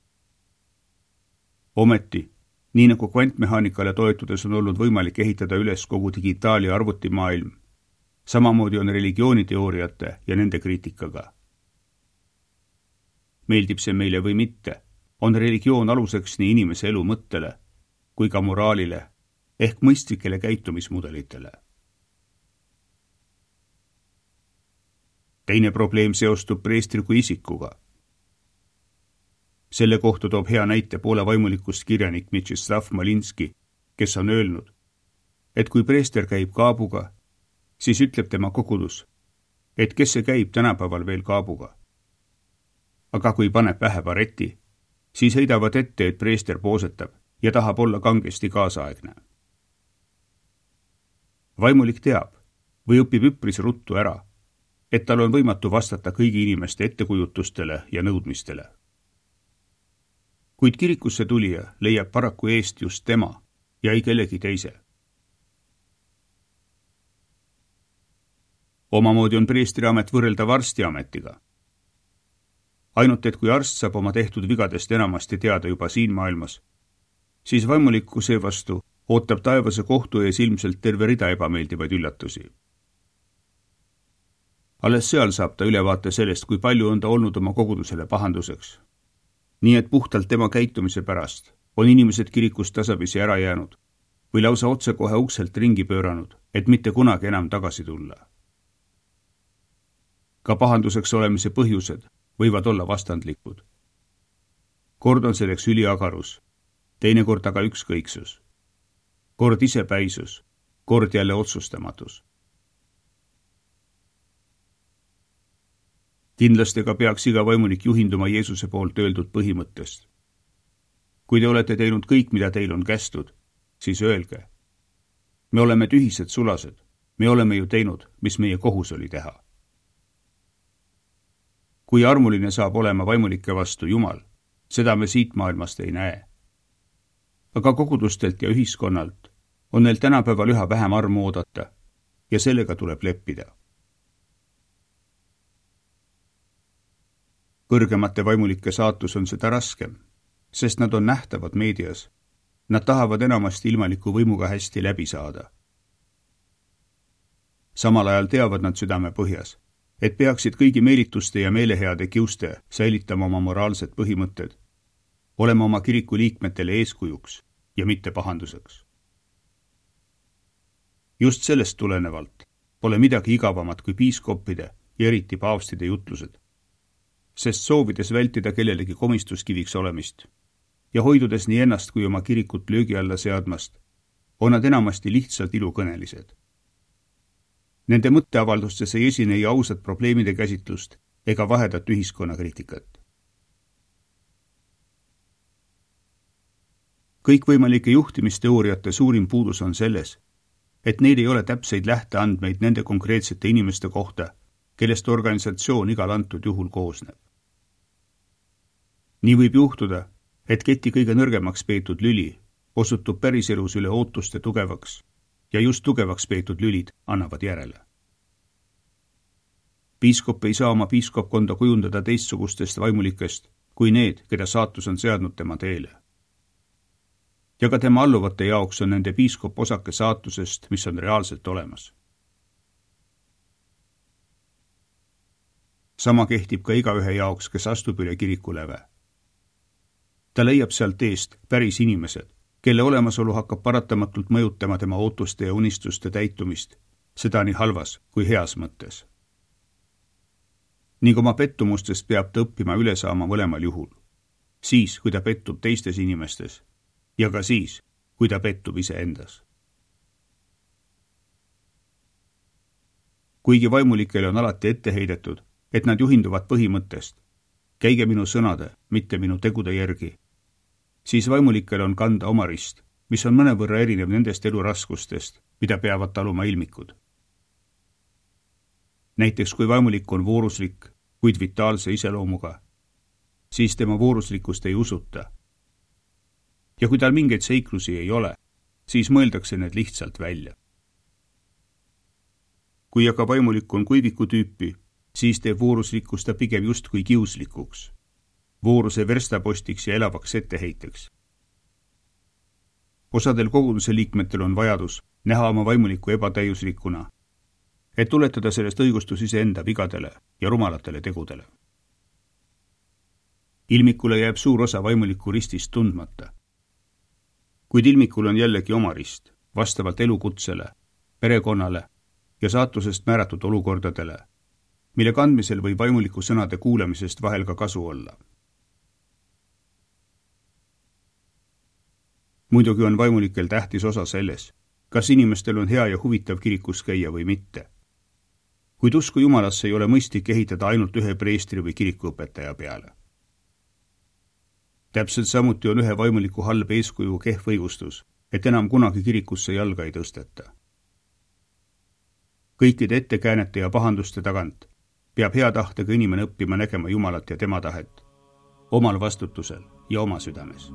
Ometi, nii nagu kvantmehaanikale toetudes on olnud võimalik ehitada üles kogu digitaal- ja arvutimaailm, samamoodi on religiooniteooriate ja nende kriitikaga. Meeldib see meile või mitte, on religioon aluseks nii inimese elu mõttele kui ka moraalile ehk mõistlikele käitumismudelitele. Teine probleem seostub preestriku isikuga. Selle kohta toob hea näite Poola vaimulikust kirjanik Mieczysław Malinski, kes on öelnud, et kui preester käib kaabuga, siis ütleb tema kogudus, et kes see käib tänapäeval veel kaabuga. Aga kui paneb pähe bareti, siis heidavad ette, et preester poosetab ja tahab olla kangesti kaasaegne. Vaimulik teab või õpib üpris ruttu ära, et tal on võimatu vastata kõigi inimeste ettekujutustele ja nõudmistele. Kuid kirikusse tulija leiab paraku eest just tema ja ei kellegi teise. Omamoodi on preestriamet võrreldav arstiametiga. Ainult, et kui arst saab oma tehtud vigadest enamasti teada juba siin maailmas, siis vaimulikku seevastu ootab taevase kohtu ees ilmselt terve rida ebameeldivaid üllatusi. Alles seal saab ta ülevaate sellest, kui palju on ta olnud oma kogudusele pahanduseks. Nii et puhtalt tema käitumise pärast on inimesed kirikust tasapisi ära jäänud või lausa otsekohe ukselt ringi pööranud, et mitte kunagi enam tagasi tulla. Ka pahanduseks olemise põhjused võivad olla vastandlikud. Kord on selleks üliagarus, teinekord aga ükskõiksus. Kord isepäisus, kord jälle otsustamatus. Kindlasti ka peaks iga vaimulik juhinduma Jeesuse poolt öeldud põhimõttest. Kui te olete teinud kõik, mida teil on kästud, siis öelge. Me oleme tühised sulased, me oleme ju teinud, mis meie kohus oli teha. Kui armuline saab olema vaimulike vastu Jumal, seda me siit maailmast ei näe. Aga kogudustelt ja ühiskonnalt on neil tänapäeval üha vähem armu oodata ja sellega tuleb leppida. Kõrgemate vaimulike saatus on seda raskem, sest nad on nähtavad meedias. Nad tahavad enamasti ilmaliku võimuga hästi läbi saada. Samal ajal teavad nad südame põhjas, et peaksid kõigi meelituste ja meeleheade kiuste säilitama oma moraalsed põhimõtted, olema oma kiriku liikmetele eeskujuks ja mitte pahanduseks. Just sellest tulenevalt pole midagi igavamat kui piiskoppide ja eriti paavstide jutlused, sest soovides vältida kellelegi komistuskiviks olemist ja hoidudes nii ennast kui oma kirikut löögi alla seadmast, on nad enamasti lihtsalt ilukõnelised. Nende mõtteavaldustes ei esine ei ausat probleemide käsitlust ega vahedat ühiskonnakriitikat. Kõikvõimalike juhtimisteooriate suurim puudus on selles, et neil ei ole täpseid lähteandmeid nende konkreetsete inimeste kohta, kellest organisatsioon igal antud juhul koosneb. Nii võib juhtuda, et keti kõige nõrgemaks peetud lüli osutub päriselus üle ootuste tugevaks ja just tugevaks peetud lülid annavad järele. Piiskop ei saa oma piiskopkonda kujundada teistsugustest vaimulikest kui need, keda saatus on seadnud tema teele. Ja ka tema alluvate jaoks on nende piiskop osake saatusest, mis on reaalselt olemas. Sama kehtib ka igaühe jaoks, kes astub üle kirikuläve. Ta leiab sealt eest päris inimesed, kelle olemasolu hakkab paratamatult mõjutama tema ootuste ja unistuste täitumist, seda nii halvas kui heas mõttes. Ning oma pettumustest peab ta õppima üle saama mõlemal juhul. Siis, kui ta pettub teistes inimestes ja ka siis, kui ta pettub iseendas. Kuigi vaimulikele on alati ette heidetud, et nad juhinduvad põhimõttest, käige minu sõnade, mitte minu tegude järgi, siis vaimulikel on kanda oma rist, mis on mõnevõrra erinev nendest eluraskustest, mida peavad taluma ilmikud. Näiteks kui vaimulik on vooruslik, kuid vitaalse iseloomuga, siis tema vooruslikkust ei usuta. Ja kui tal mingeid seiklusi ei ole, siis mõeldakse need lihtsalt välja. Kui aga vaimulik on kuiviku tüüpi, siis teeb vooruslikkus ta pigem justkui kiuslikuks, vooruse verstapostiks ja elavaks etteheiteks. Osadel koguduse liikmetel on vajadus näha oma vaimulikku ebatäiuslikuna, et tuletada sellest õigustus iseenda vigadele ja rumalatele tegudele. Ilmikule jääb suur osa vaimuliku ristist tundmata. Kuid ilmikul on jällegi oma rist, vastavalt elukutsele, perekonnale ja saatusest määratud olukordadele, mille kandmisel võib vaimuliku sõnade kuulamisest vahel ka kasu olla. Muidugi on vaimulikel tähtis osa selles, kas inimestel on hea ja huvitav kirikus käia või mitte. Kuid usku Jumalasse ei ole mõistlik ehitada ainult ühe preestri või kirikuõpetaja peale. Täpselt samuti on ühe vaimuliku halb eeskuju kehv õigustus, et enam kunagi kirikusse jalga ei tõsteta. Kõikide ettekäänete ja pahanduste tagant peab hea tahtega inimene õppima nägema Jumalat ja tema tahet, omal vastutusel ja oma südames.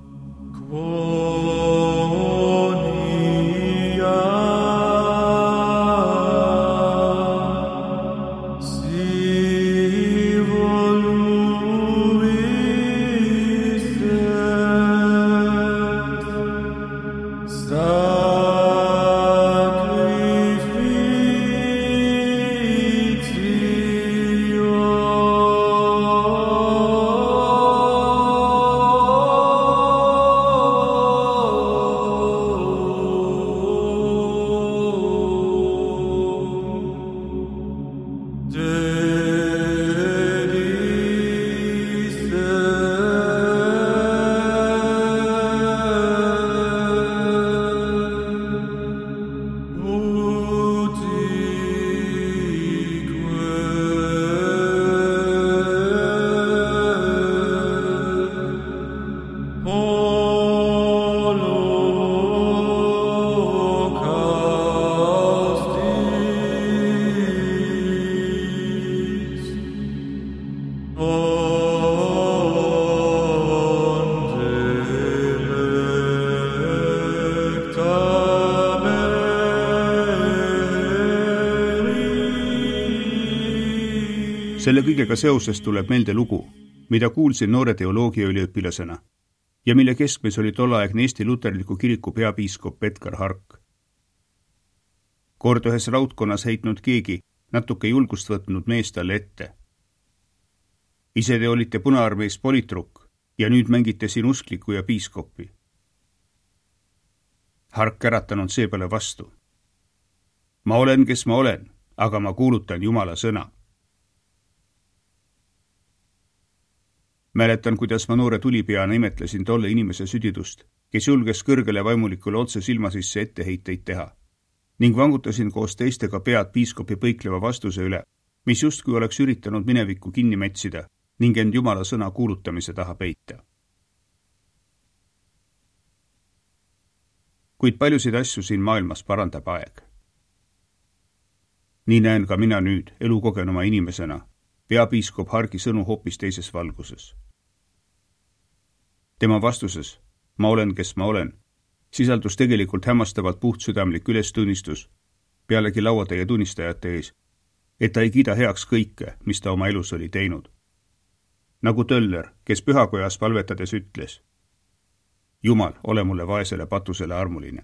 Selle kõigega seoses tuleb meelde lugu, mida kuulsin noore teoloogia üliõpilasena ja mille keskmes oli tolleaegne Eesti luterliku kiriku peapiiskop Edgar Hark. Kord ühes raudkonnas heitnud keegi natuke julgust võtnud mees talle ette. Ise te olite Punaarmees politrukk ja nüüd mängite siin uskliku ja piiskopi. Hark äratanud seepeale vastu. Ma olen, kes ma olen, aga ma kuulutan Jumala sõna. Mäletan, kuidas ma noore tulipeana imetlesin tolle inimese südidust, kes julges kõrgele vaimulikule otse silma sisse etteheiteid teha, ning vangutasin koos teistega pead piiskopi põikleva vastuse üle, mis justkui oleks üritanud minevikku kinni metsida ning end Jumala sõna kuulutamise taha peita. Kuid paljusid asju siin maailmas parandab aeg. Nii näen ka mina nüüd elukogenuma inimesena peapiiskop Harki sõnu hoopis teises valguses. Tema vastuses, ma olen, kes ma olen, sisaldus tegelikult hämmastavalt puhtsüdamlik ülestunnistus pealegi lauatäie tunnistajate ees, et ta ei kiida heaks kõike, mis ta oma elus oli teinud. Nagu Töller, kes pühakojas palvetades ütles, Jumal, ole mulle vaesele patusele armuline.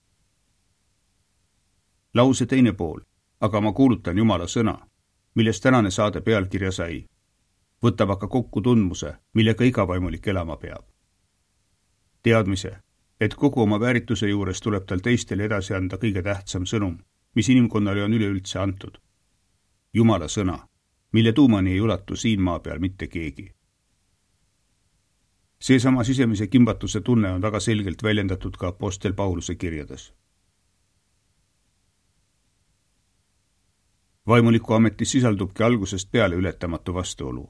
Lause teine pool, aga ma kuulutan Jumala sõna, millest tänane saade pealkirja sai, võtab aga kokku tundmuse, millega iga vaimulik elama peab. Teadmise, et kogu oma väärituse juures tuleb tal teistele edasi anda kõige tähtsam sõnum, mis inimkonnale on üleüldse antud. Jumala sõna, mille tuumani ei ulatu siin maa peal mitte keegi. Seesama sisemise kimbatuse tunne on väga selgelt väljendatud ka apostel Pauluse kirjades. Vaimuliku ametis sisaldubki algusest peale ületamatu vastuolu.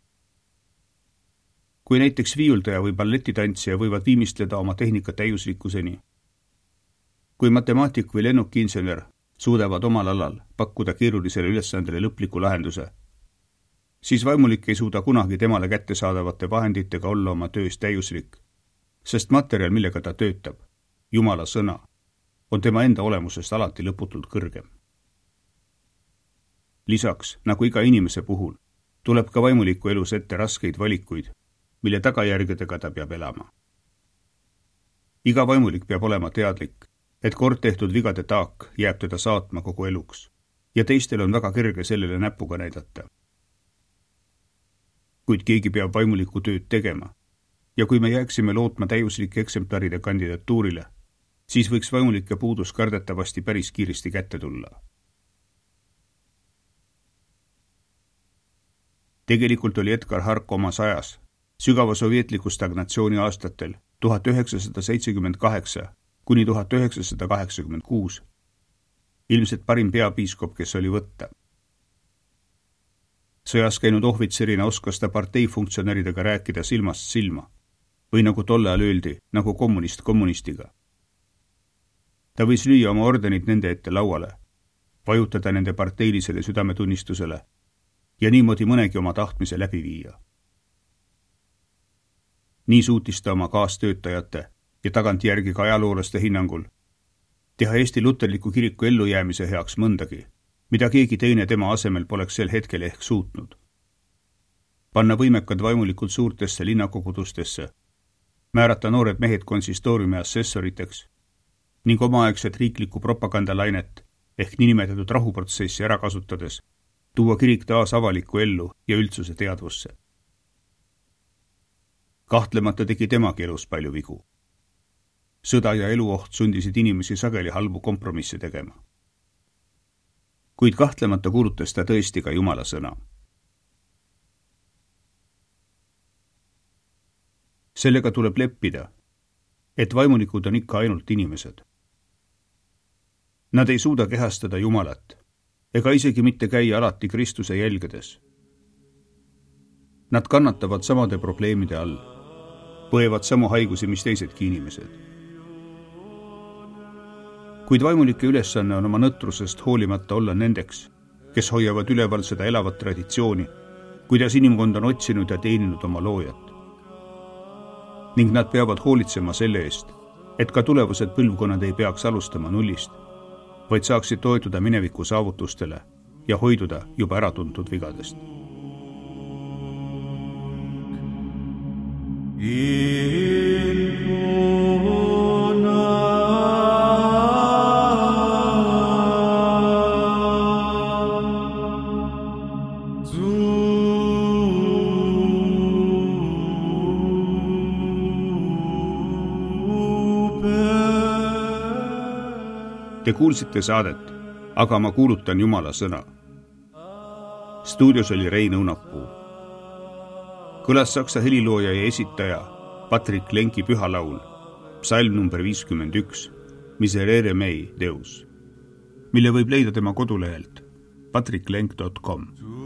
Kui näiteks viiuldaja või balletitantsija võivad viimistleda oma tehnika täiuslikkuseni, kui matemaatik või lennukiinsener suudavad omal alal pakkuda keerulisele ülesandele lõpliku lahenduse, siis vaimulik ei suuda kunagi temale kättesaadavate vahenditega olla oma töös täiuslik, sest materjal, millega ta töötab, Jumala sõna, on tema enda olemusest alati lõputult kõrgem. Lisaks, nagu iga inimese puhul, tuleb ka vaimuliku elus ette raskeid valikuid, mille tagajärgedega ta peab elama. Iga vaimulik peab olema teadlik, et kord tehtud vigade taak jääb teda saatma kogu eluks ja teistel on väga kerge sellele näpuga näidata. Kuid keegi peab vaimuliku tööd tegema ja kui me jääksime lootma täiuslike eksemplaride kandidatuurile, siis võiks vaimulike puudus kardetavasti päris kiiresti kätte tulla. Tegelikult oli Edgar Hark omas ajas, sügava sovjetliku stagnatsiooni aastatel tuhat üheksasada seitsekümmend kaheksa kuni tuhat üheksasada kaheksakümmend kuus, ilmselt parim peapiiskop, kes oli võtta. Sõjas käinud ohvitserina oskas ta parteifunktsionäridega rääkida silmast silma või nagu tolle ajal öeldi, nagu kommunist kommunistiga. Ta võis lüüa oma ordenid nende ette lauale, vajutada nende parteilisele südametunnistusele ja niimoodi mõnegi oma tahtmise läbi viia. Nii suutis ta oma kaastöötajate ja tagantjärgi ka ajaloolaste hinnangul teha Eesti luterliku kiriku ellujäämise heaks mõndagi, mida keegi teine tema asemel poleks sel hetkel ehk suutnud. Panna võimekad vaimulikult suurtesse linnakogudustesse, määrata noored mehed konsistooriumi assessoriteks ning omaaegset riiklikku propagandalainet ehk niinimetatud rahuprotsessi ära kasutades tuua kirik taas avalikku ellu ja üldsuse teadvusse. Kahtlemata tegi temagi elus palju vigu. Sõda ja eluoht sundisid inimesi sageli halbu kompromisse tegema. Kuid kahtlemata kuulutas ta tõesti ka Jumala sõna. Sellega tuleb leppida, et vaimulikud on ikka ainult inimesed. Nad ei suuda kehastada Jumalat ega isegi mitte käia alati Kristuse jälgedes. Nad kannatavad samade probleemide all, põevad samu haigusi, mis teisedki inimesed. Kuid vaimulike ülesanne on oma nõtrusest hoolimata olla nendeks, kes hoiavad üleval seda elavat traditsiooni, kuidas inimkond on otsinud ja teeninud oma loojat. Ning nad peavad hoolitsema selle eest, et ka tulevased põlvkonnad ei peaks alustama nullist, vaid saaksid toetuda mineviku saavutustele ja hoiduda juba äratuntud vigadest. Te kuulsite saadet, aga ma kuulutan Jumala sõna. Stuudios oli Rein Õunapuu. Kõlas saksa helilooja ja esitaja Patrick Lenki pühalaul, psalm number viiskümmend üks, Miserere mei Deus, mille võib leida tema kodulehelt patrick lenk punkt com.